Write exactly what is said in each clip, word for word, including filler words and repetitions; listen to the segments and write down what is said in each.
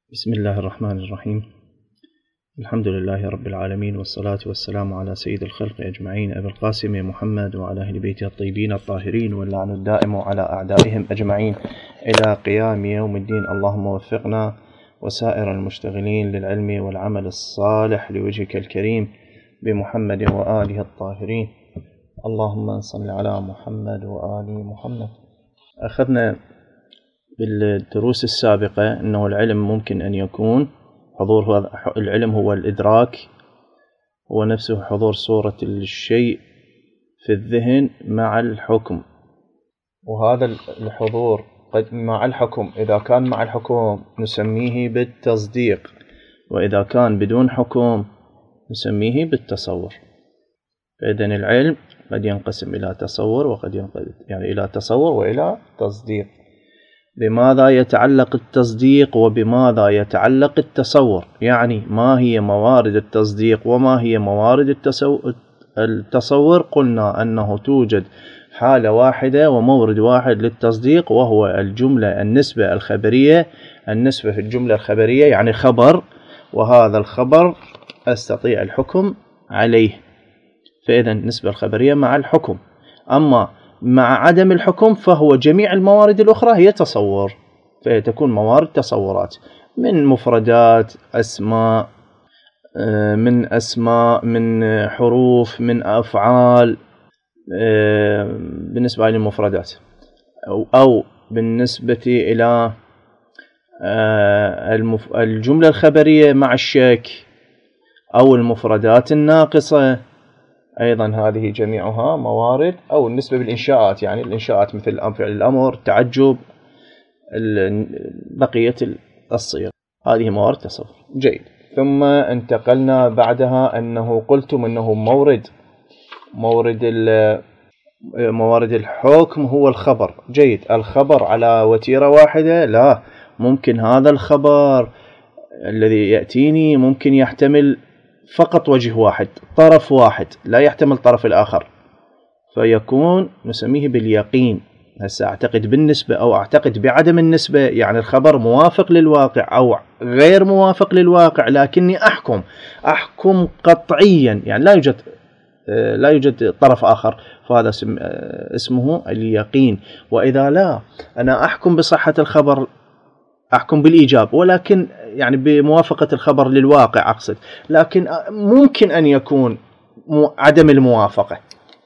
بسم الله الرحمن الرحيم. الحمد لله رب العالمين، والصلاة والسلام على سيد الخلق أجمعين أبي القاسم محمد وعلى أهل بيته الطيبين الطاهرين، واللعن الدائم على أعدائهم أجمعين إلى قيام يوم الدين. اللهم وفقنا وسائر المشتغلين للعلم والعمل الصالح لوجهك الكريم بمحمد وآله الطاهرين. اللهم صل على محمد وآل محمد. أخذنا بالدروس السابقة أنه العلم ممكن أن يكون حضور هذا العلم هو الإدراك، هو نفسه حضور صورة الشيء في الذهن مع الحكم، وهذا الحضور قد مع الحكم إذا كان مع الحكم نسميه بالتصديق، وإذا كان بدون حكم نسميه بالتصور. فإذن العلم قد ينقسم إلى تصور وقد ينقسم يعني إلى تصور وإلى تصديق. بماذا يتعلق التصديق وبماذا يتعلق التصور؟ يعني ما هي موارد التصديق وما هي موارد التصور؟ قلنا أنه توجد حالة واحدة ومورد واحد للتصديق، وهو الجملة النسبة الخبرية. النسبة في الجملة الخبرية يعني خبر، وهذا الخبر أستطيع الحكم عليه، فإذا النسبة الخبرية مع الحكم. أما مع عدم الحكم فهو جميع الموارد الأخرى هي تصور، فتكون موارد تصورات من مفردات، أسماء، من أسماء، من حروف، من أفعال بالنسبة للمفردات، أو بالنسبة إلى الجملة الخبرية مع الشك، أو المفردات الناقصة أيضا هذه جميعها موارد. أو النسبة بالإنشاءات، يعني الإنشاءات مثل فعل الأمر، تعجب، بقية الصيغ، هذه موارد تصور. جيد. ثم انتقلنا بعدها أنه قلتم أنه مورد مورد موارد الحكم هو الخبر. جيد. الخبر على وتيرة واحدة؟ لا، ممكن هذا الخبر الذي يأتيني ممكن يحتمل فقط وجه واحد، طرف واحد، لا يحتمل الطرف الآخر، فيكون نسميه باليقين. هسه أعتقد بالنسبة أو أعتقد بعدم النسبة، يعني الخبر موافق للواقع أو غير موافق للواقع، لكني أحكم أحكم قطعيا، يعني لا يوجد لا يوجد طرف آخر، فهذا اسمه اليقين. وإذا لا، أنا أحكم بصحة الخبر، أحكم بالإيجاب، ولكن يعني بموافقة الخبر للواقع أقصد، لكن ممكن أن يكون عدم الموافقة،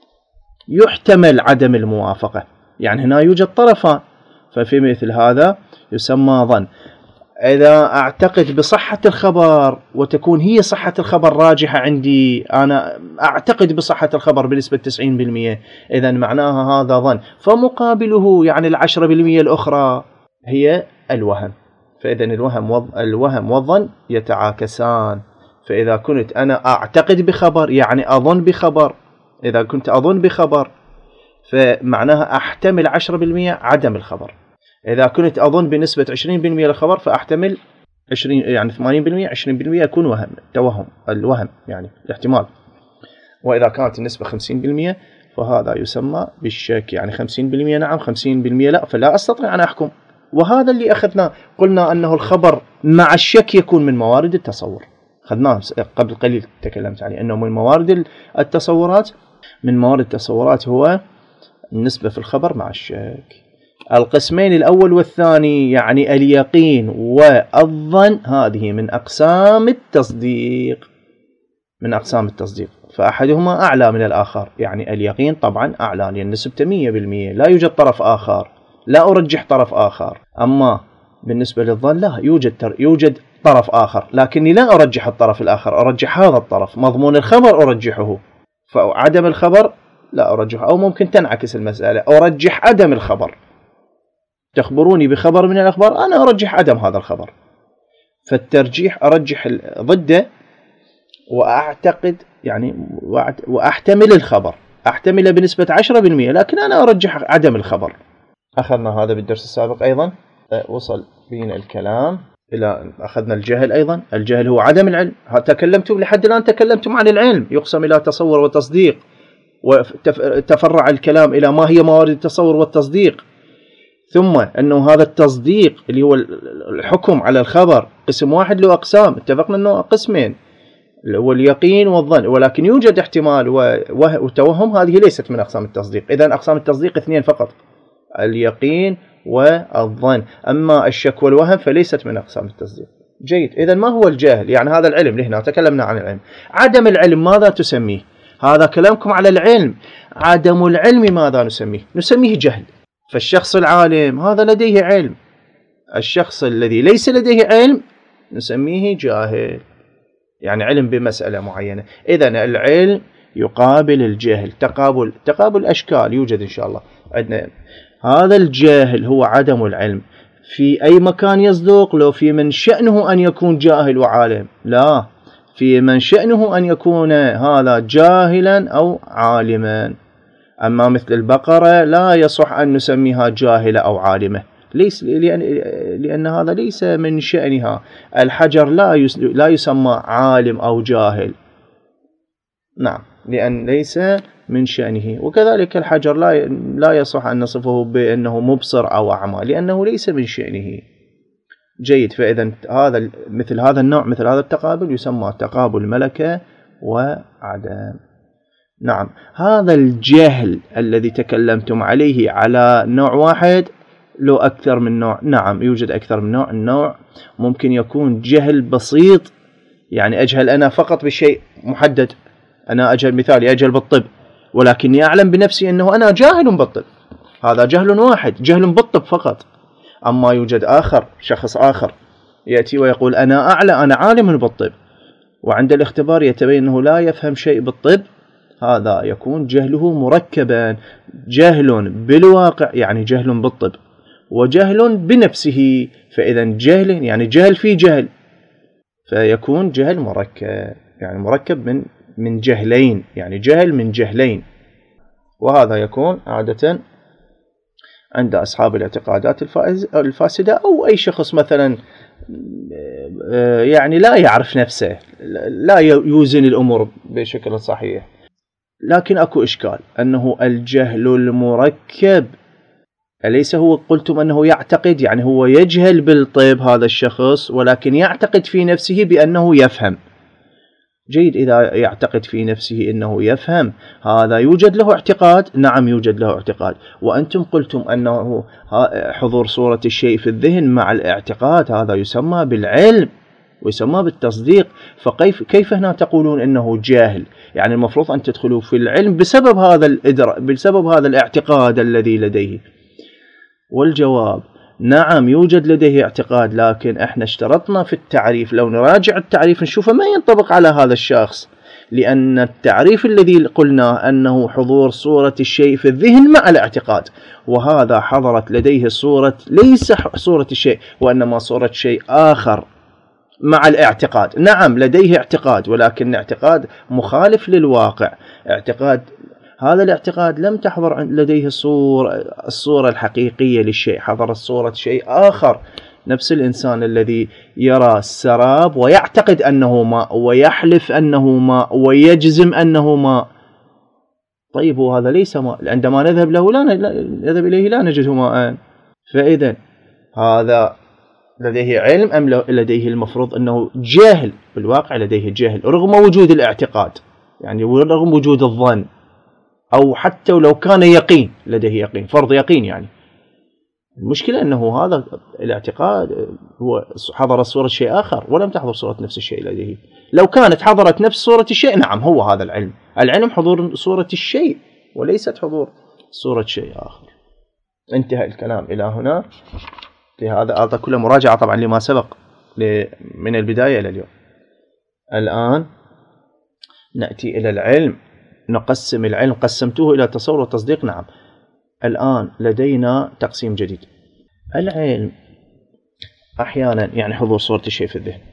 يحتمل عدم الموافقة، يعني هنا يوجد طرفان، ففي مثل هذا يسمى ظن. إذا أعتقد بصحة الخبر وتكون هي صحة الخبر راجحة عندي، أنا أعتقد بصحة الخبر بنسبة تسعين بالمئة، إذا معناها هذا ظن، فمقابله يعني العشرة بالمئة الأخرى هي الوهم. فإذا الوهم الوهم والظن يتعاكسان. فإذا كنت أنا أعتقد بخبر يعني أظن بخبر، إذا كنت أظن بخبر فمعناها أحتمل عشرة بالمئة عدم الخبر. إذا كنت أظن بنسبة عشرين بالمئة للخبر فأحتمل عشرين يعني ثمانين بالمئة، عشرين بالمئة يكون وهم، توهم، الوهم يعني الاحتمال. وإذا كانت النسبة خمسين بالمئة فهذا يسمى بالشك، يعني خمسين بالمئة نعم خمسين بالمئة لا، فلا أستطيع أن أحكم. وهذا اللي أخذناه، قلنا أنه الخبر مع الشك يكون من موارد التصور، أخذناه قبل قليل تكلمت عليه أنه من موارد التصورات. من موارد التصورات هو النسبة في الخبر مع الشك. القسمين الأول والثاني يعني اليقين والظن، هذه من أقسام التصديق، من أقسام التصديق، فأحدهما أعلى من الآخر. يعني اليقين طبعا أعلى لأن نسبته مية بالمية، لا يوجد طرف آخر، لا أرجح طرف آخر. أما بالنسبة للظن لا، يوجد يوجد طرف آخر، لكني لا أرجح الطرف الآخر، أرجح هذا الطرف. مضمون الخبر أرجحه، فعدم الخبر لا أرجحه. أو ممكن تنعكس المسألة، أرجح عدم الخبر، تخبروني بخبر من الأخبار، أنا أرجح عدم هذا الخبر، فالترجيح أرجح ضده، وأعتقد يعني وأحتمل الخبر، أحتمل بنسبة عشرة بالمئة، لكن أنا أرجح عدم الخبر. أخذنا هذا بالدرس السابق أيضا. وصل بينا الكلام إلى أخذنا الجهل أيضا. الجهل هو عدم العلم. تكلمتم لحد الآن تكلمتم عن العلم، يقسم إلى تصور وتصديق، وتفرع الكلام إلى ما هي موارد التصور والتصديق. ثم أنه هذا التصديق اللي هو الحكم على الخبر قسم واحد له أقسام، اتفقنا أنه قسمين اللي هو اليقين والظن، ولكن يوجد احتمال وتوهم، هذه ليست من أقسام التصديق. إذن أقسام التصديق اثنين فقط، اليقين والظن، أما الشك والوهم فليست من أقسام التصديق. جيد. إذن ما هو الجهل؟ يعني هذا العلم، لهنا تكلمنا عن العلم. عدم العلم ماذا تسميه؟ هذا كلامكم على العلم. عدم العلم ماذا نسميه؟ نسميه جهل. فالشخص العالم هذا لديه علم، الشخص الذي ليس لديه علم نسميه جاهل، يعني علم بمسألة معينة. إذن العلم يقابل الجهل، تقابل تقابل أشكال يوجد إن شاء الله عندنا. هذا الجاهل هو عدم العلم. في أي مكان يصدق؟ لو في من شأنه أن يكون جاهل وعالم؟ لا، في من شأنه أن يكون هذا جاهلا أو عالما. أما مثل البقرة لا يصح أن نسميها جاهلة أو عالمة، ليس لأن, لأن هذا ليس من شأنها. الحجر لا لا يسمى عالم أو جاهل، نعم، لأن ليس من شأنه. وكذلك الحجر لا لا يصح أن نصفه بأنه مبصر أو أعمى، لأنه ليس من شأنه. جيد. فإذا هذا مثل هذا النوع، مثل هذا التقابل يسمى تقابل ملكة وعدم. نعم. هذا الجهل الذي تكلمتم عليه على نوع واحد له أكثر من نوع. نعم، يوجد أكثر من نوع. النوع ممكن يكون جهل بسيط، يعني أجهل أنا فقط بشيء محدد، أنا أجهل مثالي أجهل بالطب، ولكني أعلم بنفسي أنه أنا جاهل بالطب، هذا جهل واحد، جهل بالطب فقط. أما يوجد آخر، شخص آخر يأتي ويقول أنا أعلى أنا عالم بالطب، وعند الاختبار يتبين أنه لا يفهم شيء بالطب، هذا يكون جهله مركبا، جهل بالواقع يعني جهل بالطب، وجهل بنفسه. فإذا جهل يعني جهل في جهل، فيكون جهل مركب، يعني مركب من من جهلين، يعني جهل من جهلين. وهذا يكون عادة عند أصحاب الاعتقادات الفاسدة، أو أي شخص مثلا يعني لا يعرف نفسه، لا يوزن الأمور بشكل صحيح. لكن أكو إشكال أنه الجهل المركب أليس هو قلتم أنه يعتقد، يعني هو يجهل بالطب هذا الشخص، ولكن يعتقد في نفسه بأنه يفهم. جيد. إذا يعتقد في نفسه أنه يفهم، هذا يوجد له اعتقاد. نعم، يوجد له اعتقاد. وأنتم قلتم أنه حضور صورة الشيء في الذهن مع الاعتقاد هذا يسمى بالعلم ويسمى بالتصديق. فكيف كيف هنا تقولون أنه جاهل؟ يعني المفروض أن تدخلوا في العلم بسبب هذا الإدراك، بسبب هذا الاعتقاد الذي لديه. والجواب نعم، يوجد لديه اعتقاد، لكن احنا اشترطنا في التعريف، لو نراجع التعريف نشوفه ما ينطبق على هذا الشخص، لأن التعريف الذي قلنا أنه حضور صورة الشيء في الذهن مع الاعتقاد، وهذا حضرت لديه صورة ليس صورة الشيء، وإنما صورة شيء آخر مع الاعتقاد. نعم، لديه اعتقاد، ولكن اعتقاد مخالف للواقع، اعتقاد هذا الاعتقاد لم تحضر لديه الصورة الصورة الحقيقية للشيء، حضرت صورة شيء آخر. نفس الإنسان الذي يرى السراب ويعتقد أنه ماء ويحلف أنه ماء ويجزم أنه ماء، طيب وهذا ليس ماء، عندما نذهب له لا نذهب إليه لا نجده ماء. فإذا هذا لديه علم أم لديه المفروض أنه جاهل؟ بالواقع لديه جهل رغم وجود الاعتقاد، يعني رغم وجود الظن، أو حتى لو كان يقين، لديه يقين، فرض يقين. يعني المشكلة أنه هذا الاعتقاد هو حضر صورة شيء آخر ولم تحضر صورة نفس الشيء لديه. لو كانت حضرت نفس صورة الشيء، نعم، هو هذا العلم. العلم حضور صورة الشيء وليست حضور صورة شيء آخر. انتهى الكلام إلى هنا. لهذا أعطى كل مراجعة طبعا لما سبق من البداية إلى اليوم. الآن نأتي إلى العلم، نقسم العلم، قسمته إلى تصور وتصديق. نعم، الآن لدينا تقسيم جديد. العلم أحيانا يعني حضور صورة الشيء في الذهن،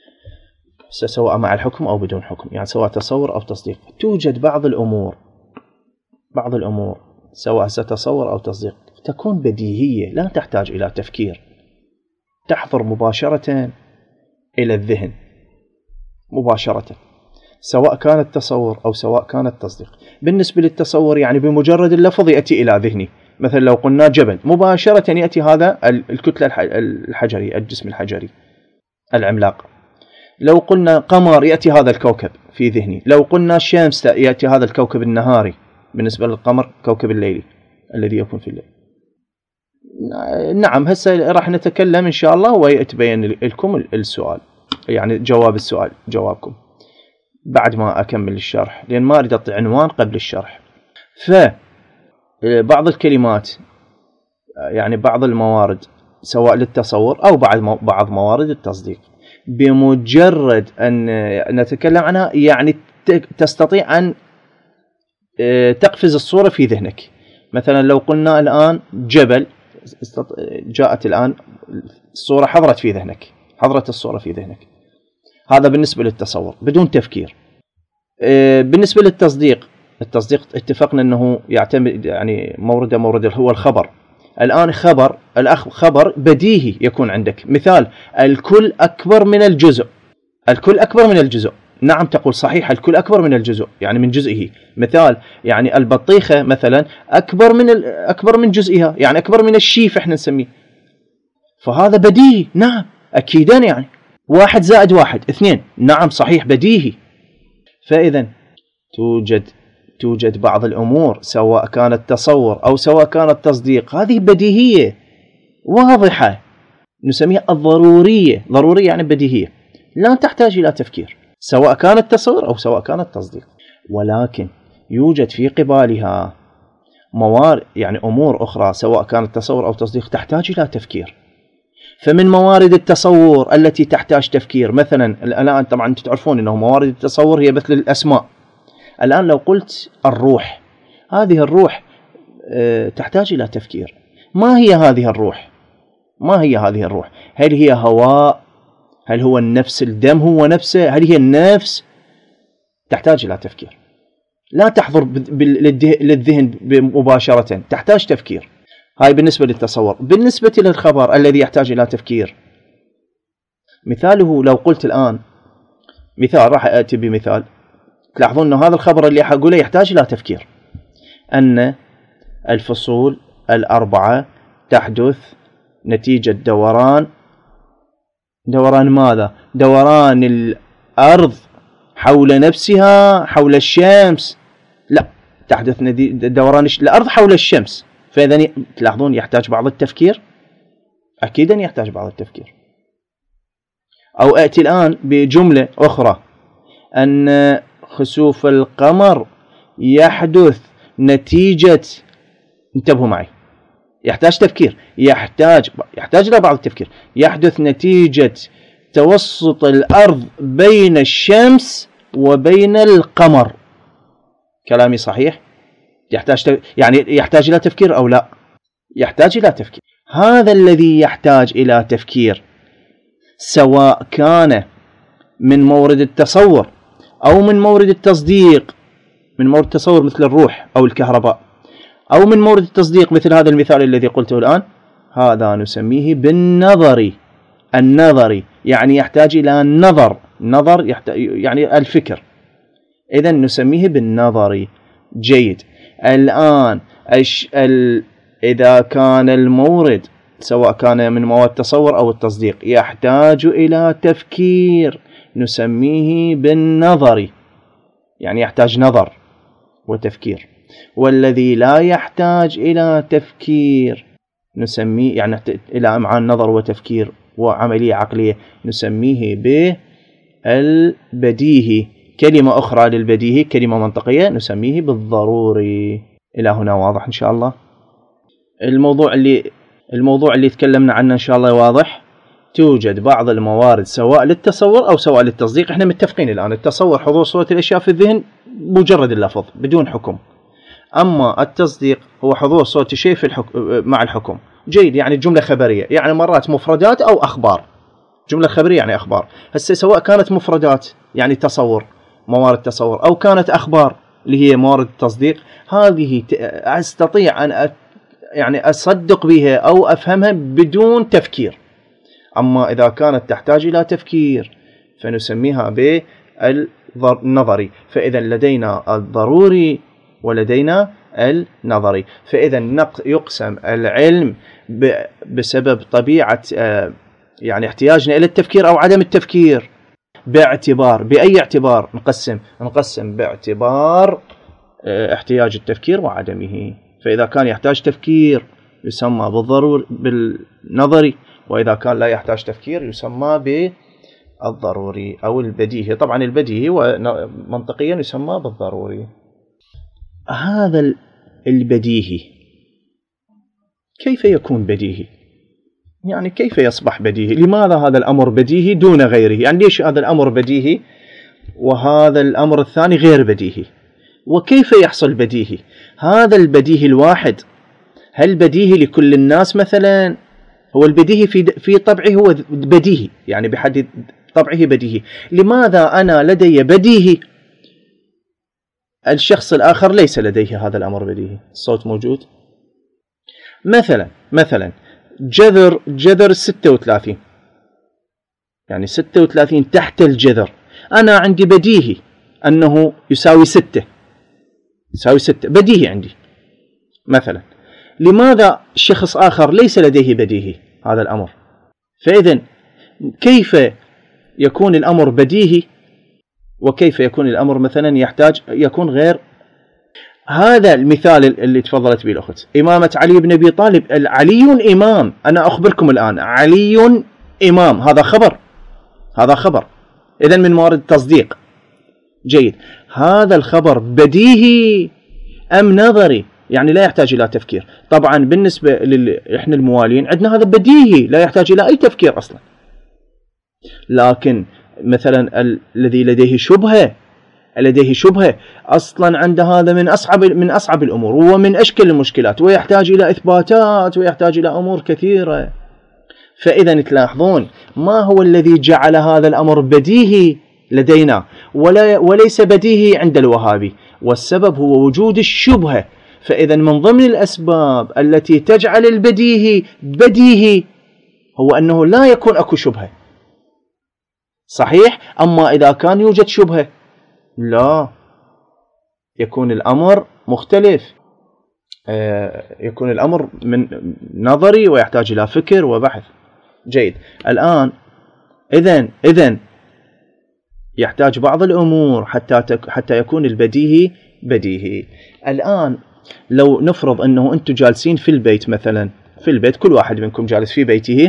سواء مع الحكم أو بدون حكم، يعني سواء تصور أو تصديق. توجد بعض الأمور بعض الأمور سواء ستصور أو تصديق تكون بديهية لا تحتاج إلى تفكير، تحضر مباشرة إلى الذهن مباشرة، سواء كانت تصور أو سواء كانت تصديق. بالنسبة للتصور يعني بمجرد اللفظ يأتي إلى ذهني، مثلا لو قلنا جبل مباشرة يأتي هذا الكتلة الحجرية، الجسم الحجري العملاق. لو قلنا قمر يأتي هذا الكوكب في ذهني. لو قلنا شمس يأتي هذا الكوكب النهاري، بالنسبة للقمر كوكب الليلي الذي يكون في الليل. نعم هسه راح نتكلم إن شاء الله ويتبين لكم السؤال، يعني جواب السؤال جوابكم بعد ما أكمل الشرح، لأن ما أريد أعطي عنوان قبل الشرح. فبعض الكلمات يعني بعض الموارد سواء للتصور أو بعد بعض موارد التصديق، بمجرد أن نتكلم عنها يعني تستطيع أن تقفز الصورة في ذهنك. مثلا لو قلنا الآن جبل، جاءت الآن الصورة حضرت في ذهنك، حضرت الصورة في ذهنك. هذا بالنسبة للتصور بدون تفكير. بالنسبة للتصديق، التصديق اتفقنا أنه يعتمد يعني مورد مورد هو الخبر. الآن خبر الأخ خبر بديهي يكون عندك. مثال الكل أكبر من الجزء، الكل أكبر من الجزء. نعم تقول صحيح الكل أكبر من الجزء يعني من جزئه. مثال يعني البطيخة مثلا أكبر من أكبر من جزئها، يعني أكبر من الشيف احنا نسميه. فهذا بديهي. نعم أكيدا، يعني واحد زائد واحد اثنين. نعم صحيح بديهي. فإذا توجد توجد بعض الأمور سواء كانت تصور أو سواء كانت تصديق، هذه بديهية واضحة نسميها الضرورية. ضرورية يعني بديهية، لا تحتاج إلى تفكير، سواء كانت تصور أو سواء كانت تصديق. ولكن يوجد في قبالها موارد يعني أمور أخرى سواء كانت تصور أو تصديق تحتاج إلى تفكير. فمن موارد التصور التي تحتاج تفكير مثلا الآن، طبعا تعرفون أنه موارد التصور هي مثل الأسماء. الآن لو قلت الروح، هذه الروح أه تحتاج إلى تفكير. ما هي هذه الروح؟ ما هي هذه الروح؟ هل هي هواء؟ هل هو النفس؟ الدم هو نفسه؟ هل هي النفس؟ تحتاج إلى تفكير، لا تحضر للذهن مباشرة، تحتاج تفكير. هاي بالنسبة للتصور. بالنسبة للخبر الذي يحتاج إلى تفكير، مثاله لو قلت الآن مثال، راح أتي بمثال تلاحظون أن هذا الخبر اللي أقوله يحتاج إلى تفكير، أن الفصول الأربعة تحدث نتيجة دوران دوران ماذا؟ دوران الأرض حول نفسها حول الشمس. لا، تحدث دوران الأرض حول الشمس. فإذا تلاحظون يحتاج بعض التفكير، أكيدا يحتاج بعض التفكير. أو أتي الآن بجملة أخرى أن خسوف القمر يحدث نتيجة، انتبهوا معي، يحتاج تفكير، يحتاج يحتاج إلى بعض التفكير. يحدث نتيجة توسط الأرض بين الشمس وبين القمر. كلامي صحيح؟ يحتاج يعني يحتاج إلى تفكير أو لا؟ يحتاج إلى تفكير. هذا الذي يحتاج إلى تفكير سواء كان من مورد التصور أو من مورد التصديق. من مورد التصور مثل الروح أو الكهرباء، أو من مورد التصديق مثل هذا المثال الذي قلته الآن، هذا نسميه بالنظري. النظري يعني يحتاج إلى نظر، نظر يحتاج يعني الفكر، إذا نسميه بالنظري. جيد. الآن أش ال... إذا كان المورد سواء كان من مواد التصور أو التصديق يحتاج إلى تفكير، نسميه بالنظري، يعني يحتاج نظر وتفكير. والذي لا يحتاج إلى تفكير نسميه يعني إلى مع النظر وتفكير وعملية عقلية نسميه بالبديهي. كلمة أخرى للبديهي كلمة منطقية نسميه بالضروري. إلى هنا واضح إن شاء الله؟ الموضوع اللي الموضوع اللي تكلمنا عنه إن شاء الله واضح. توجد بعض الموارد سواء للتصور أو سواء للتصديق. إحنا متفقين الآن التصور حضور صورة الأشياء في الذهن مجرد اللفظ بدون حكم. أما التصديق هو حضور صورة الشيء في الحكم مع الحكم. جيد. يعني جملة خبرية، يعني مرات مفردات أو أخبار. جملة خبرية يعني أخبار. هسه سواء كانت مفردات يعني تصور موارد تصور أو كانت أخبار اللي هي موارد التصديق، هذه أستطيع أن أ... يعني أصدق بها أو أفهمها بدون تفكير. أما إذا كانت تحتاج إلى تفكير فنسميها بالنظري. فإذا لدينا الضروري ولدينا النظري. فإذا يقسم العلم بسبب طبيعة يعني احتياجنا إلى التفكير أو عدم التفكير، باعتبار بأي اعتبار نقسم نقسم باعتبار احتياج التفكير وعدمه. فإذا كان يحتاج تفكير يسمى بالضروري بالنظري، وإذا كان لا يحتاج تفكير يسمى بالضروري أو البديهي. طبعا البديهي ومنطقيا يسمى بالضروري. هذا البديهي كيف يكون بديهي؟ يعني كيف يصبح بديهي؟ لماذا هذا الأمر بديهي دون غيره؟ يعني ليش هذا الأمر بديهي وهذا الأمر الثاني غير بديهي؟ وكيف يحصل بديهي؟ هذا البديهي الواحد هل بديهي لكل الناس مثلا؟ هو البديهي في في طبعه هو بديهي، يعني بحد طبعه بديهي. لماذا أنا لدي بديهي الشخص الآخر ليس لديه هذا الأمر بديهي؟ الصوت موجود؟ مثلا مثلا جذر جذر ستة وثلاثين، يعني ستة وثلاثين تحت الجذر، أنا عندي بديهي أنه يساوي ستة، يساوي ستة بديهي عندي مثلا. لماذا شخص آخر ليس لديه بديهي هذا الأمر؟ فإذن كيف يكون الأمر بديهي وكيف يكون الأمر مثلا يحتاج يكون غير؟ هذا المثال اللي تفضلت به الأخت، إمامة علي بن أبي طالب. علي إمام، أنا أخبركم الآن علي إمام، هذا خبر، هذا خبر، إذن من موارد التصديق. جيد، هذا الخبر بديهي أم نظري؟ يعني لا يحتاج إلى تفكير. طبعا بالنسبة لإحنا الموالين عندنا هذا بديهي لا يحتاج إلى أي تفكير أصلا. لكن مثلا الذي لديه شبهة لديه شبهة أصلا عند هذا من أصعب من أصعب الأمور ومن أشكل المشكلات، ويحتاج إلى إثباتات ويحتاج إلى أمور كثيرة. فإذا تلاحظون ما هو الذي جعل هذا الأمر بديهي لدينا ولا وليس بديهي عند الوهابي؟ والسبب هو وجود الشبهة. فإذا من ضمن الأسباب التي تجعل البديهي بديهي هو أنه لا يكون أكو شبهة. صحيح؟ أما إذا كان يوجد شبهة لا، يكون الأمر مختلف، يكون الأمر من نظري ويحتاج إلى فكر وبحث. جيد، الآن إذن إذن يحتاج بعض الأمور حتى تك حتى يكون البديهي بديهي. الآن لو نفرض أنه أنتم جالسين في البيت مثلا، في البيت كل واحد منكم جالس في بيته،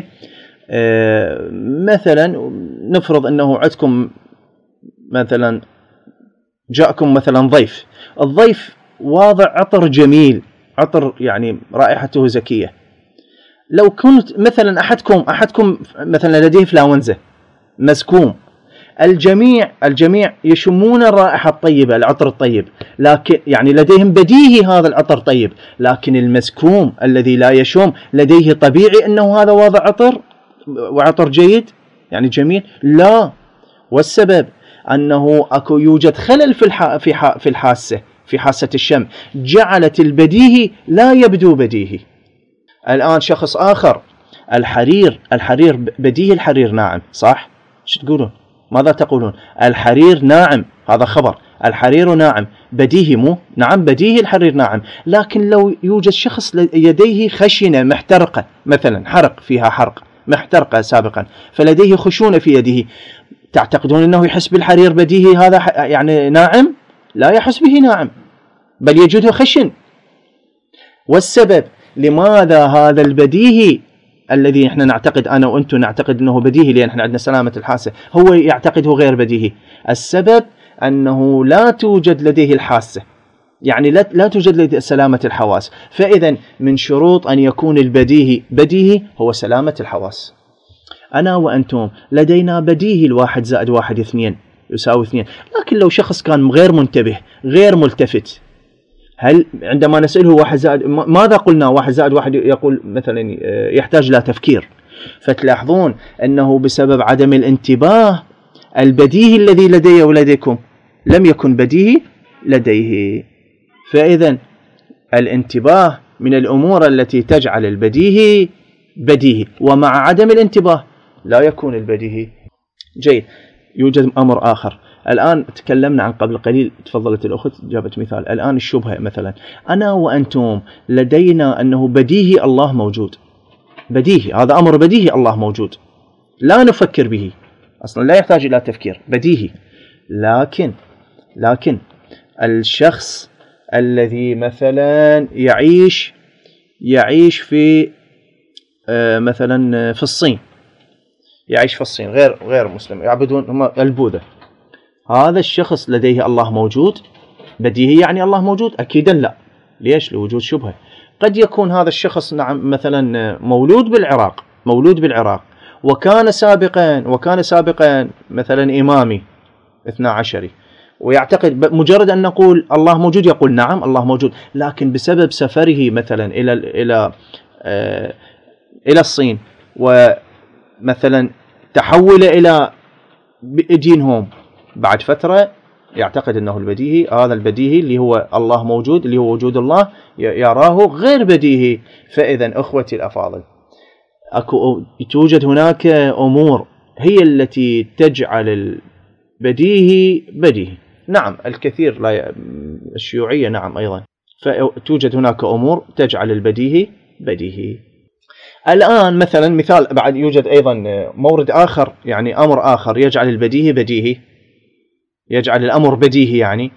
مثلا نفرض أنه عندكم مثلا جاءكم مثلا ضيف، الضيف واضع عطر جميل، عطر يعني رائحته زكية. لو كنت مثلا أحدكم أحدكم مثلا لديه فلاونزا مسكوم، الجميع الجميع يشمون الرائحة الطيبة، العطر الطيب، لكن يعني لديهم بديهي هذا العطر طيب، لكن المسكوم الذي لا يشم لديه طبيعي أنه هذا واضع عطر وعطر جيد يعني جميل؟ لا. والسبب أنه أكو يوجد خلل في الح... في ح... في الحاسة في حاسة الشم جعلت البديهي لا يبدو بديهي. الآن شخص آخر الحرير، الحرير بديهي، الحرير ناعم، صح؟ شو تقولون؟ ماذا تقولون؟ الحرير ناعم، هذا خبر، الحرير ناعم، بديهي مو؟ نعم بديهي الحرير ناعم. لكن لو يوجد شخص يديه خشنة محترقة مثلا، حرق فيها حرق محترقة سابقا، فلديه خشونة في يده، تعتقدون أنه يحس بالحرير بديهي هذا يعني ناعم؟ لا يحس به ناعم، بل يجده خشن. والسبب لماذا هذا البديهي الذي احنا نعتقد أنا وأنتم نعتقد أنه بديهي لأن احنا عندنا سلامة الحاسة، هو يعتقده غير بديهي؟ السبب أنه لا توجد لديه الحاسة، يعني لا, لا توجد لديه سلامة الحواس. فإذا من شروط أن يكون البديهي بديهي هو سلامة الحواس. أنا وأنتم لدينا بديهي الواحد زائد واحد اثنين يساوي اثنين، لكن لو شخص كان غير منتبه غير ملتفت، هل عندما نسأله واحد زائد ماذا قلنا؟ واحد زائد واحد يقول مثلا يحتاج لا تفكير. فتلاحظون أنه بسبب عدم الانتباه البديهي الذي لدي ولديكم لم يكن بديهي لديه. فإذا الانتباه من الأمور التي تجعل البديهي بديهي، ومع عدم الانتباه لا يكون البديهي. جيد، يوجد أمر آخر، الآن تكلمنا عن قبل قليل، تفضلت الأخت جابت مثال. الآن الشبهة مثلا، أنا وأنتم لدينا أنه بديهي الله موجود، بديهي، هذا أمر بديهي الله موجود، لا نفكر به أصلا، لا يحتاج إلى تفكير، بديهي. لكن لكن الشخص الذي مثلا يعيش يعيش في مثلا في الصين، يعيش في الصين غير غير مسلم، يعبدون هم البوذا، هذا الشخص لديه الله موجود، بديهي يعني الله موجود؟ أكيدا لا. ليش؟ لوجود شبهة. قد يكون هذا الشخص نعم مثلا مولود بالعراق، مولود بالعراق وكان سابقا وكان سابقا مثلا إمامي اثنا عشري، ويعتقد مجرد أن نقول الله موجود يقول نعم الله موجود، لكن بسبب سفره مثلا إلى إلى آه إلى الصين ومثلا تحول إلى دينهم بعد فترة، يعتقد أنه البديهي، هذا البديهي اللي هو الله موجود، اللي هو وجود الله، يراه غير بديهي. فإذا أخوتي الأفاضل، أكو توجد هناك أمور هي التي تجعل البديهي بديهي. نعم الكثير لا ي... الشيوعية نعم أيضا، فتوجد هناك أمور تجعل البديهي بديهي. الآن مثلا مثال بعد، يوجد أيضا مورد آخر، يعني أمر آخر يجعل البديهي بديهي، يجعل الأمر بديهي يعني.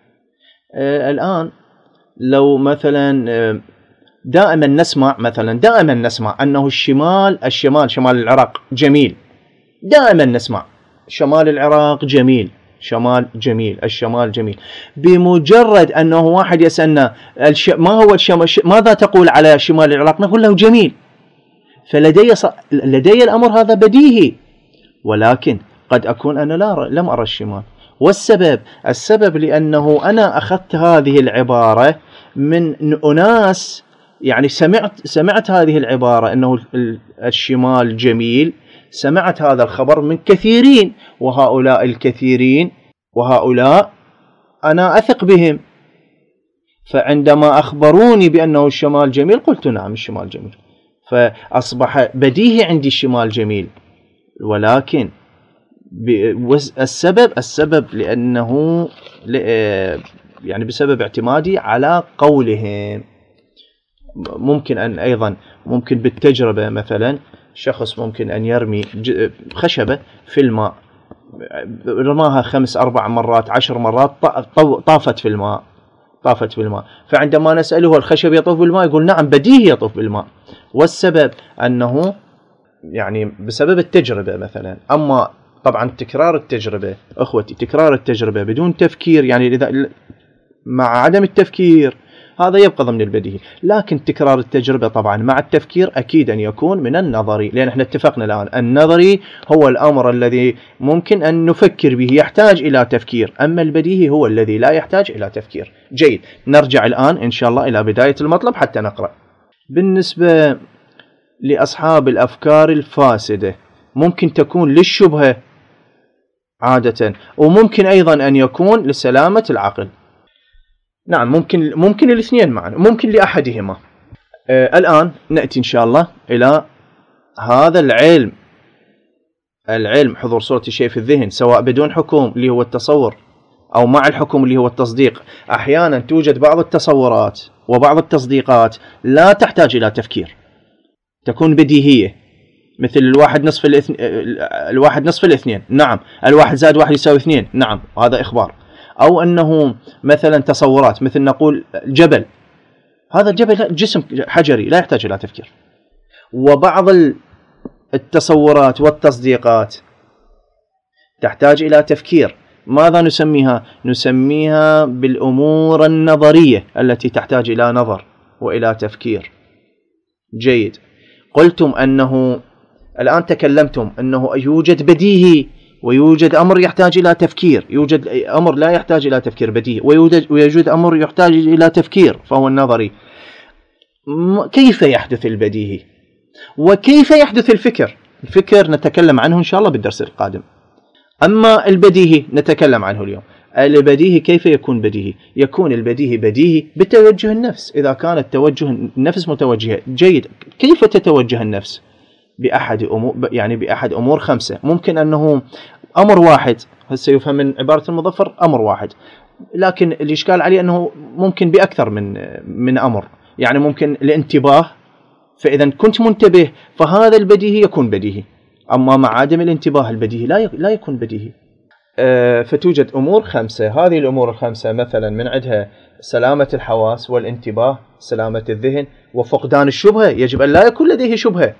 آه الآن لو مثلا آه دائما نسمع مثلا دائما نسمع أنه الشمال الشمال شمال العراق جميل، دائما نسمع شمال العراق جميل، شمال جميل، الشمال جميل. بمجرد أنه واحد يسألنا الش... ما هو الشمال، ماذا تقول على شمال العراق، نقول له جميل. فلدي ص... لدي الأمر هذا بديهي، ولكن قد أكون أنا لا لم أرى الشمال. والسبب السبب لأنه أنا أخذت هذه العبارة من أناس، يعني سمعت سمعت هذه العبارة أنه الشمال جميل، سمعت هذا الخبر من كثيرين، وهؤلاء الكثيرين وهؤلاء أنا أثق بهم، فعندما أخبروني بأنه الشمال جميل قلت نعم الشمال جميل، فأصبح بديهي عندي الشمال جميل. ولكن السبب السبب لأنه يعني بسبب اعتمادي على قولهم. ممكن أن أيضا ممكن بالتجربة مثلا شخص ممكن أن يرمي خشبة في الماء، رماها خمس أربع مرات عشر مرات طافت في الماء طافت في الماء فعندما نسأله الخشب يطوف بالماء يقول نعم بديهي يطوف بالماء. والسبب أنه يعني بسبب التجربة مثلا. أما طبعا تكرار التجربة أخوتي، تكرار التجربة بدون تفكير، يعني إذا مع عدم التفكير هذا يبقى ضمن البديهي، لكن تكرار التجربة طبعا مع التفكير أكيد أن يكون من النظري، لأن احنا اتفقنا الآن النظري هو الأمر الذي ممكن أن نفكر به يحتاج إلى تفكير، أما البديهي هو الذي لا يحتاج إلى تفكير. جيد، نرجع الآن إن شاء الله إلى بداية المطلب حتى نقرأ. بالنسبة لأصحاب الأفكار الفاسدة ممكن تكون للشبهة عادة، وممكن أيضا أن يكون لسلامة العقل. نعم ممكن ممكن الاثنين معا، ممكن لأحدهما. آه الآن نأتي إن شاء الله إلى هذا العلم، العلم حضور صورة الشيء في الذهن سواء بدون حكم اللي هو التصور أو مع الحكم اللي هو التصديق. أحيانا توجد بعض التصورات وبعض التصديقات لا تحتاج إلى تفكير، تكون بديهية، مثل الواحد نصف الاثنين، الواحد نصف الاثنين نعم، الواحد زائد واحد يساوي اثنين نعم، هذا إخبار. أو أنه مثلا تصورات مثل نقول جبل، هذا الجبل جسم حجري لا يحتاج إلى تفكير. وبعض التصورات والتصديقات تحتاج إلى تفكير. ماذا نسميها؟ نسميها بالأمور النظرية التي تحتاج إلى نظر وإلى تفكير. جيد، قلتم أنه الآن تكلمتم أنه يوجد بديهي ويوجد أمر يحتاج إلى تفكير، يوجد أمر لا يحتاج إلى تفكير بديهي، ويوجد ويوجد أمر يحتاج إلى تفكير فهو النظري. كيف يحدث البديهي؟ وكيف يحدث الفكر؟ الفكر نتكلم عنه إن شاء الله بالدرس القادم. أما البديهي نتكلم عنه اليوم. البديهي كيف يكون بديهي؟ يكون البديهي بديهي بتوجه النفس، إذا كانت توجه النفس متوجهة. جيد، كيف تتوجه النفس؟ بأحد أمور، يعني بأحد أمور خمسة. ممكن أنه أمر واحد، هسه يفهم من عبارة المظفر أمر واحد، لكن الإشكال عليه أنه ممكن بأكثر من من أمر، يعني ممكن الانتباه، فإذا كنت منتبه فهذا البديهي يكون بديهي، أما مع عدم الانتباه البديهي لا لا يكون بديهي. أه فتوجد أمور خمسة، هذه الأمور الخمسة مثلا من عندها سلامة الحواس والانتباه، سلامة الذهن، وفقدان الشبهة، يجب أن لا يكون لديه شبهة،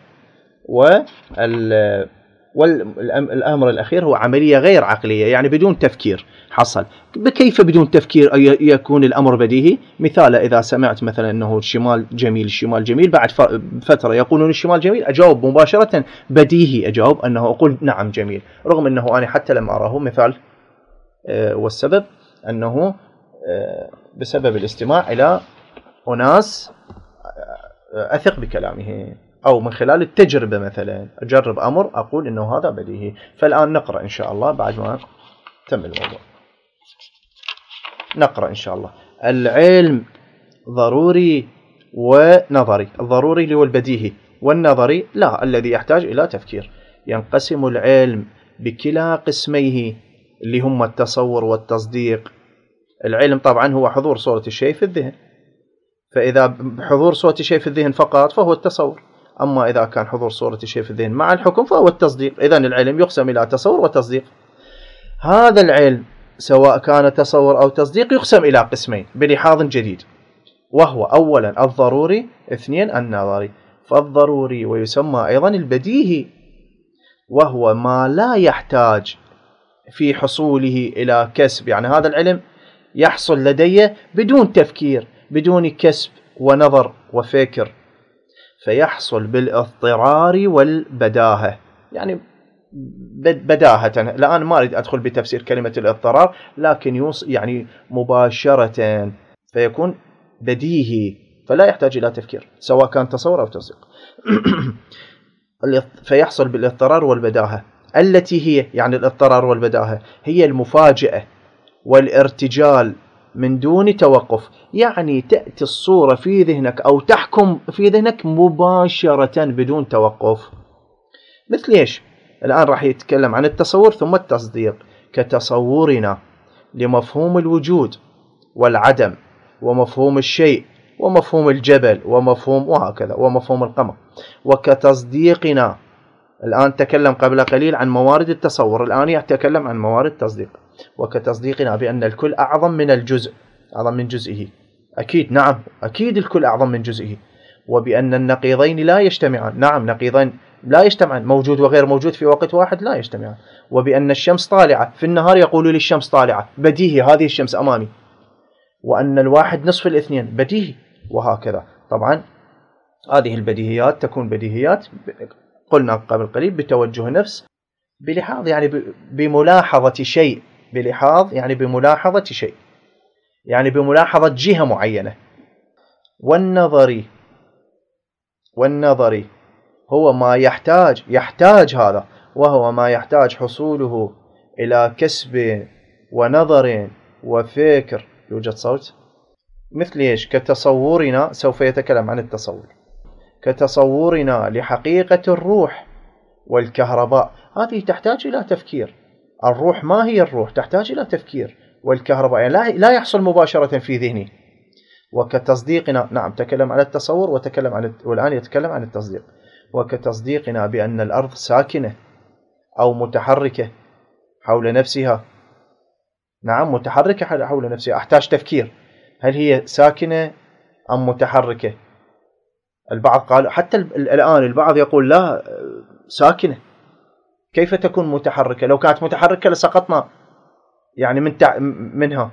وال والأمر الأخير هو عملية غير عقلية، يعني بدون تفكير حصل. كيف بدون تفكير يكون الأمر بديهي؟ مثال، إذا سمعت مثلا أنه الشمال جميل، الشمال جميل، بعد فترة يقولون الشمال جميل، أجاوب مباشرة بديهي، أجاوب أنه أقول نعم جميل، رغم أنه أنا حتى لم أراه مثال، والسبب أنه بسبب الاستماع إلى أناس أثق بكلامه، أو من خلال التجربة مثلا أجرب أمر أقول إنه هذا بديهي. فالآن نقرأ إن شاء الله بعد ما تم الموضوع، نقرأ إن شاء الله. العلم ضروري ونظري، الضروري اللي هو البديهي، والنظري لا الذي يحتاج إلى تفكير. ينقسم العلم بكلا قسميه اللي هم التصور والتصديق. العلم طبعا هو حضور صورة الشيء في الذهن، فإذا حضور صورة الشيء في الذهن فقط فهو التصور، أما إذا كان حضور صورة الشيء في الذهن مع الحكم فهو التصديق. إذن العلم يقسم إلى تصور وتصديق. هذا العلم سواء كان تصور أو تصديق يقسم إلى قسمين بلحاظ جديد، وهو أولا الضروري، اثنين النظري. فالضروري ويسمى أيضا البديهي، وهو ما لا يحتاج في حصوله إلى كسب، يعني هذا العلم يحصل لدي بدون تفكير، بدون كسب ونظر وفكر، فيحصل بالاضطرار والبداهة. يعني بداهة، الآن ما أريد أدخل بتفسير كلمة الاضطرار، لكن يوص يعني مباشرة، فيكون بديهي فلا يحتاج إلى تفكير سواء كان تصور أو تصديق. فيحصل بالاضطرار والبداهة، التي هي يعني الاضطرار والبداهة هي المفاجأة والارتجال من دون توقف، يعني تأتي الصورة في ذهنك أو تحكم في ذهنك مباشرة بدون توقف. مثل إيش؟ الآن راح يتكلم عن التصور ثم التصديق. كتصورنا لمفهوم الوجود والعدم، ومفهوم الشيء، ومفهوم الجبل، ومفهوم وهكذا، ومفهوم القمر. وكتصديقنا، الآن تكلم قبل قليل عن موارد التصور، الآن يتكلم عن موارد التصديق. وكتصديقنا بأن الكل أعظم من الجزء، أعظم من جزئه. أكيد نعم، أكيد الكل أعظم من جزئه. وبأن النقيضين لا يجتمعان، نعم نقيضين لا يجتمعان، موجود وغير موجود في وقت واحد لا يجتمعان. وبأن الشمس طالعة، في النهار يقول لي الشمس طالعة، بديهي هذه الشمس أمامي. وأن الواحد نصف الاثنين، بديهي، وهكذا. طبعا هذه البديهيات تكون بديهيات قلنا قبل قليل بتوجه نفس، بلحاظ يعني بملاحظة شيء، بلحاظ يعني بملاحظة شيء، يعني بملاحظة جهة معينة. والنظري، والنظري هو ما يحتاج يحتاج هذا، وهو ما يحتاج حصوله إلى كسب ونظر وفكر. يوجد صوت مثل إيش؟ كتصورنا، سوف يتكلم عن التصور. كتصورنا لحقيقة الروح والكهرباء، هذه تحتاج إلى تفكير. الروح ما هي الروح؟ تحتاج إلى تفكير. والكهرباء يعني لا, لا يحصل مباشرة في ذهني. وكتصديقنا، نعم تكلم عن التصور وتكلم عن، والآن يتكلم عن التصديق. وكتصديقنا بأن الأرض ساكنة أو متحركة حول نفسها، نعم متحركة حول نفسها، أحتاج تفكير، هل هي ساكنة أم متحركة؟ البعض قال، حتى الآن البعض يقول لا ساكنة، كيف تكون متحركة؟ لو كانت متحركة لسقطنا يعني من تع... منها،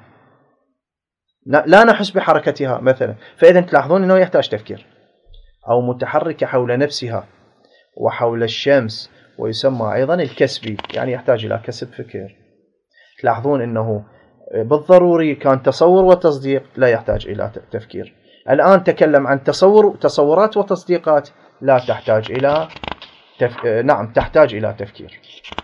لا نحس بحركتها مثلا. فإذا تلاحظون أنه يحتاج تفكير. أو متحركة حول نفسها وحول الشمس، ويسمى أيضا الكسبي، يعني يحتاج إلى كسب فكر. تلاحظون أنه بالضروري كان تصور وتصديق لا يحتاج إلى تفكير. الآن تكلم عن تصور، تصورات وتصديقات لا تحتاج إلى تف... نعم تحتاج إلى تفكير.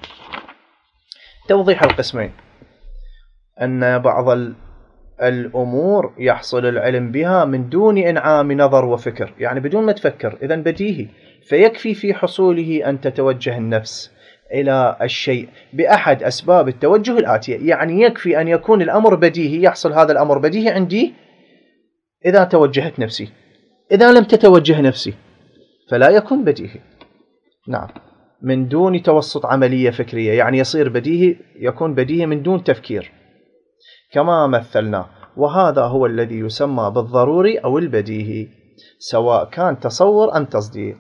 توضيح القسمين: أن بعض الأمور يحصل العلم بها من دون إنعام نظر وفكر، يعني بدون ما تفكر، إذن بديهي، فيكفي في حصوله أن تتوجه النفس إلى الشيء بأحد أسباب التوجه الآتية. يعني يكفي أن يكون الأمر بديهي، يحصل هذا الأمر بديهي عندي إذا توجهت نفسي. إذا لم تتوجه نفسي فلا يكون بديهي. نعم، من دون توسط عملية فكرية، يعني يصير بديهي، يكون بديهي من دون تفكير كما مثلنا. وهذا هو الذي يسمى بالضروري أو البديهي، سواء كان تصور أم تصديق.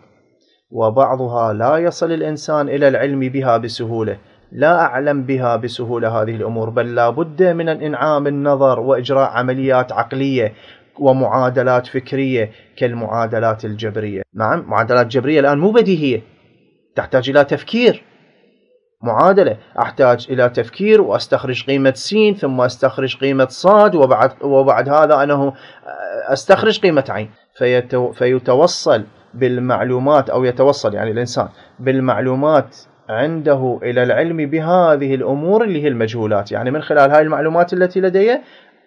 وبعضها لا يصل الإنسان إلى العلم بها بسهولة، لا أعلم بها بسهولة هذه الأمور، بل لا بد من الإنعام النظر وإجراء عمليات عقلية ومعادلات فكرية كالمعادلات الجبرية. نعم، معادلات جبرية الآن مو بديهية، تحتاج إلى تفكير. معادلة أحتاج إلى تفكير وأستخرج قيمة س ثم أستخرج قيمة صاد، وبعد, وبعد هذا أنه أستخرج قيمة عين، فيتو فيتوصل بالمعلومات، أو يتوصل يعني الإنسان بالمعلومات عنده إلى العلم بهذه الأمور اللي هي المجهولات. يعني من خلال هذه المعلومات التي لدي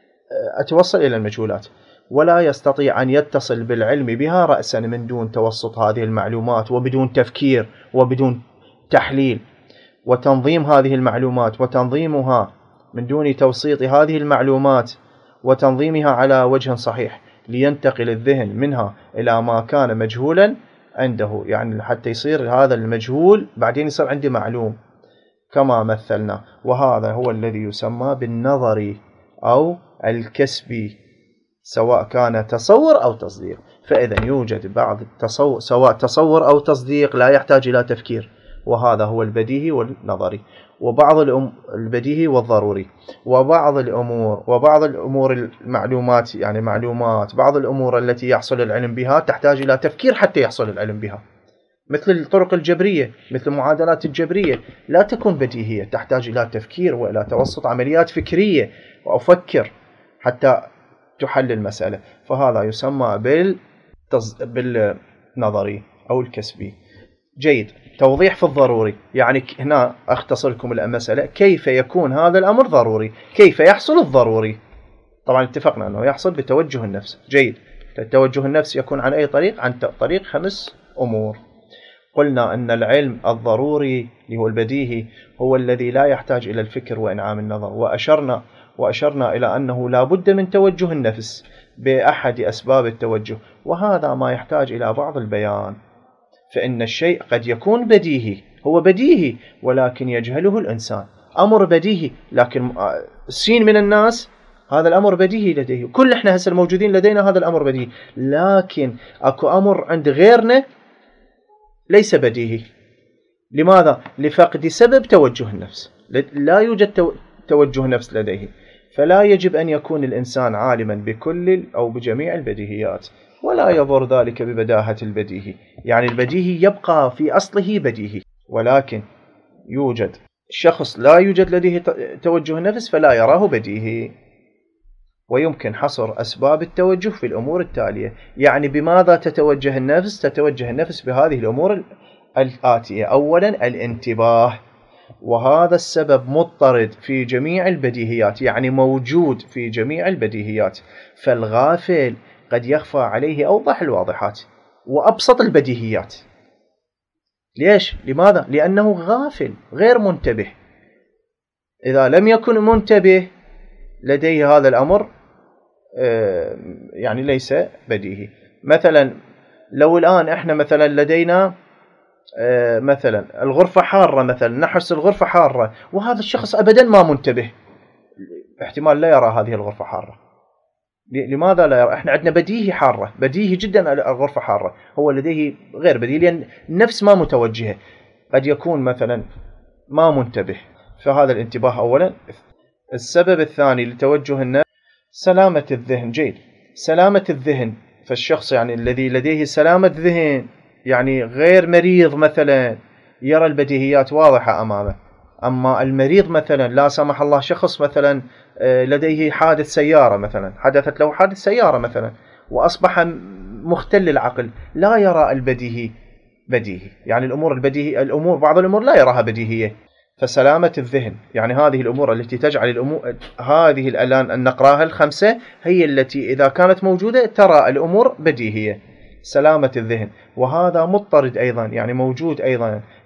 أتوصل إلى المجهولات، ولا يستطيع أن يتصل بالعلم بها رأسا من دون توسط هذه المعلومات، وبدون تفكير وبدون تحليل وتنظيم هذه المعلومات، وتنظيمها من دون توسيط هذه المعلومات وتنظيمها على وجه صحيح، لينتقل الذهن منها إلى ما كان مجهولا عنده، يعني حتى يصير هذا المجهول بعدين يصير عندي معلوم كما مثلنا. وهذا هو الذي يسمى بالنظري أو الكسبي، سواء كان تصور أو تصديق. فإذا يوجد بعض التصور، سواء تصور أو تصديق، لا يحتاج إلى تفكير، وهذا هو البديهي والنظري. وبعض الأم البديهي والضروري. وبعض الأمور وبعض الأمور المعلومات، يعني معلومات بعض الأمور التي يحصل العلم بها تحتاج إلى تفكير حتى يحصل العلم بها، مثل الطرق الجبرية، مثل المعادلات الجبرية، لا تكون بديهية، تحتاج إلى تفكير وإلى توسط عمليات فكرية، وأفكر حتى تحل المسألة. فهذا يسمى بالتص... بالنظري أو الكسبي. جيد. توضيح في الضروري، يعني هنا أختصر لكم المسألة، كيف يكون هذا الأمر ضروري، كيف يحصل الضروري. طبعا اتفقنا أنه يحصل بتوجه النفس. جيد. التوجه النفس يكون عن أي طريق؟ عن طريق خمس أمور. قلنا أن العلم الضروري اللي هو البديهي هو الذي لا يحتاج إلى الفكر وإنعام النظر، وأشرنا وأشرنا إلى أنه لا بد من توجه النفس بأحد أسباب التوجه، وهذا ما يحتاج إلى بعض البيان. فإن الشيء قد يكون بديهي، هو بديهي ولكن يجهله الإنسان. أمر بديهي لكن سين من الناس هذا الأمر بديهي لديه، كل إحنا هسه الموجودين لدينا هذا الأمر بديهي، لكن أكو أمر عند غيرنا ليس بديهي. لماذا؟ لفقد سبب توجه النفس، لا يوجد توجه نفس لديه. فلا يجب أن يكون الإنسان عالما بكل أو بجميع البديهيات، ولا يضر ذلك ببداهة البديهي. يعني البديهي يبقى في أصله بديهي، ولكن يوجد شخص لا يوجد لديه توجه نفس فلا يراه بديهي. ويمكن حصر أسباب التوجه في الأمور التالية. يعني بماذا تتوجه النفس؟ تتوجه النفس بهذه الأمور الآتية. أولا الانتباه، وهذا السبب مضطرد في جميع البديهيات، يعني موجود في جميع البديهيات. فالغافل قد يخفى عليه أوضح الواضحات وأبسط البديهيات. ليش؟ لماذا؟ لأنه غافل غير منتبه. إذا لم يكن منتبه لديه هذا الأمر يعني ليس بديهي. مثلا لو الآن إحنا مثلا لدينا مثلا الغرفة حارة، مثلا نحس الغرفة حارة، وهذا الشخص أبدا ما منتبه، احتمال لا يرى هذه الغرفة حارة. لماذا لا يرى؟ احنا عندنا بديهي حارة، بديهي جدا الغرفة حارة، هو لديه غير بديهي لأن النفس ما متوجهة، قد يكون مثلا ما منتبه. فهذا الانتباه أولا. السبب الثاني لتوجه النفس سلامة الذهن. جيد. سلامة الذهن، فالشخص يعني الذي لديه سلامة ذهن، يعني غير مريض مثلا يرى البديهيات واضحة أمامه. أما المريض مثلا لا سمح الله شخص مثلا لديه حادث سيارة، مثلا حدثت له حادث سيارة مثلا وأصبح مختل العقل، لا يرى البديهي بديهي، يعني الأمور البديهي الأمور بعض الأمور لا يراها بديهية. فسلامة الذهن يعني هذه الأمور التي تجعل الأمور هذه الآن أن نقراها الخمسة هي التي إذا كانت موجودة ترى الأمور بديهية. سلامة الذهن، وهذا مضطرد أيضا، يعني موجود أيضا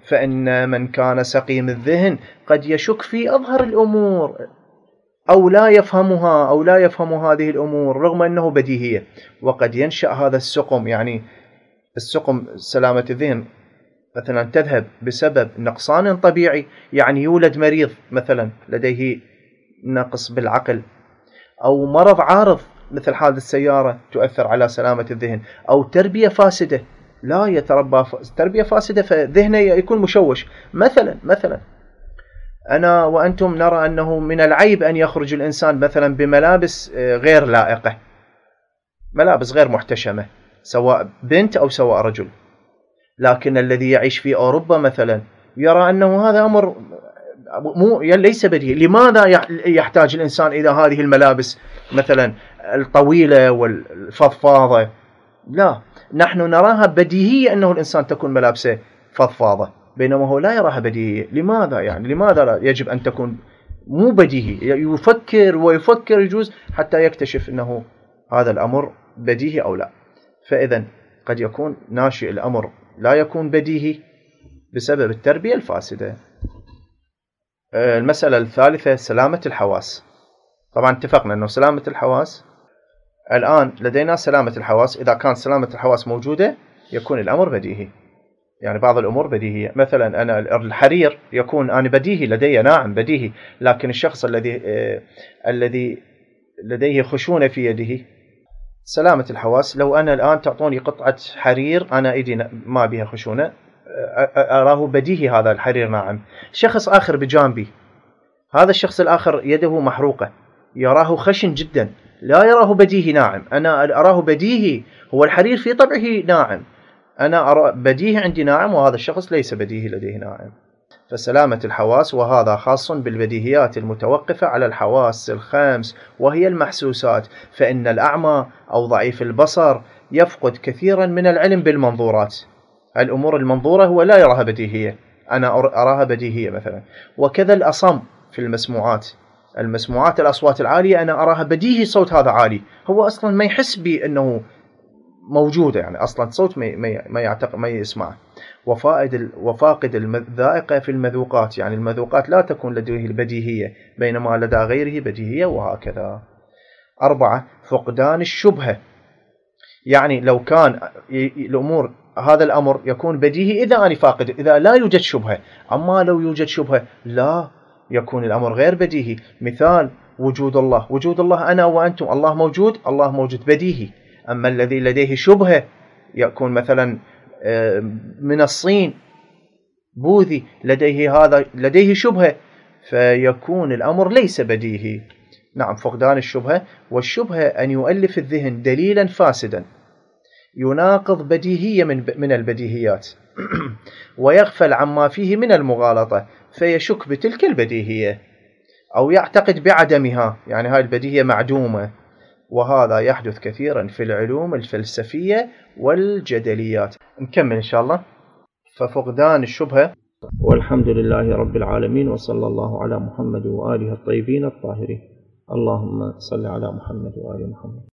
فإن من كان سقيم الذهن قد يشك في أظهر الأمور أو لا يفهمها أو لا يفهم هذه الأمور رغم أنه بديهية، وقد ينشأ هذا السقم، يعني السقم سلامة الذهن مثلا تذهب بسبب نقصان طبيعي، يعني يولد مريض مثلا لديه نقص بالعقل، أو مرض عارض مثل حادث السيارة تؤثر على سلامة الذهن، أو تربية فاسدة لا يتربى تربية فاسدة فذهنه يكون مشوش. مثلا مثلا أنا وأنتم نرى أنه من العيب أن يخرج الإنسان مثلا بملابس غير لائقة، ملابس غير محتشمة، سواء بنت أو سواء رجل، لكن الذي يعيش في أوروبا مثلا يرى أنه هذا أمر مو ليس بديهي. لماذا يحتاج الإنسان إلى هذه الملابس مثلا الطويلة والفضفاضة؟ لا، نحن نراها بديهية أنه الإنسان تكون ملابسه فضفاضة، بينما هو لا يراها بديهية. لماذا يعني لماذا لا يجب أن تكون مو بديهي؟ يفكر ويفكر يجوز حتى يكتشف أنه هذا الأمر بديهي أو لا. فإذا قد يكون ناشئ الأمر لا يكون بديهي بسبب التربية الفاسدة. المسألة الثالثة سلامة الحواس. طبعا اتفقنا أنه سلامة الحواس الآن لدينا سلامة الحواس، إذا كان سلامة الحواس موجودة يكون الأمر بديهي، يعني بعض الأمور بديهية. مثلا أنا الحرير يكون أنا بديهي لدي، نعم بديهي، لكن الشخص الذي آه الذي لديه خشونة في يده سلامة الحواس، لو أنا الآن تعطوني قطعة حرير أنا إيدي ما بها خشونة أراه بديهي هذا الحرير ناعم. شخص آخر بجانبي، هذا الشخص الآخر يده محروقة يراه خشن جدا، لا يراه بديهي ناعم، أنا أراه بديهي، هو الحرير في طبعه ناعم، أنا أرى بديهي عندي ناعم، وهذا الشخص ليس بديهي لديه ناعم. فسلامة الحواس، وهذا خاص بالبديهيات المتوقفة على الحواس الخمس وهي المحسوسات، فإن الأعمى أو ضعيف البصر يفقد كثيرا من العلم بالمنظورات، الأمور المنظورة هو لا يراها بديهية، أنا أراها بديهية مثلا. وكذا الأصم في المسموعات، المسموعات الأصوات العالية أنا أراها بديهي صوت هذا عالي، هو أصلا ما يحس بأنه موجودة، يعني أصلا صوت ما يعتقد ما يسمعه. وفائد وفاقد الذائقة في المذوقات، يعني المذوقات لا تكون لديه البديهية بينما لدى غيره بديهية، وهكذا. أربعة فقدان الشبهة، يعني لو كان الأمور هذا الأمر يكون بديهي إذا أنا فاقد، إذا لا يوجد شبهة، أما لو يوجد شبهة لا يكون الأمر غير بديهي. مثال وجود الله، وجود الله أنا وأنتم، الله موجود، الله موجود بديهي. أما الذي لديه شبهة يكون مثلا من الصين بوذي لديه هذا لديه شبهة، فيكون الأمر ليس بديهي. نعم فقدان الشبهة. والشبهة أن يؤلف الذهن دليلا فاسدا يناقض بديهية من من البديهيات ويغفل عما فيه من المغالطة فيشك بتلك البديهية أو يعتقد بعدمها، يعني هاي البديهية معدومة، وهذا يحدث كثيرا في العلوم الفلسفية والجدليات. نكمل إن شاء الله. ففقدان الشبهة. والحمد لله رب العالمين، وصلى الله على محمد وآله الطيبين الطاهرين. اللهم صل على محمد وآل محمد.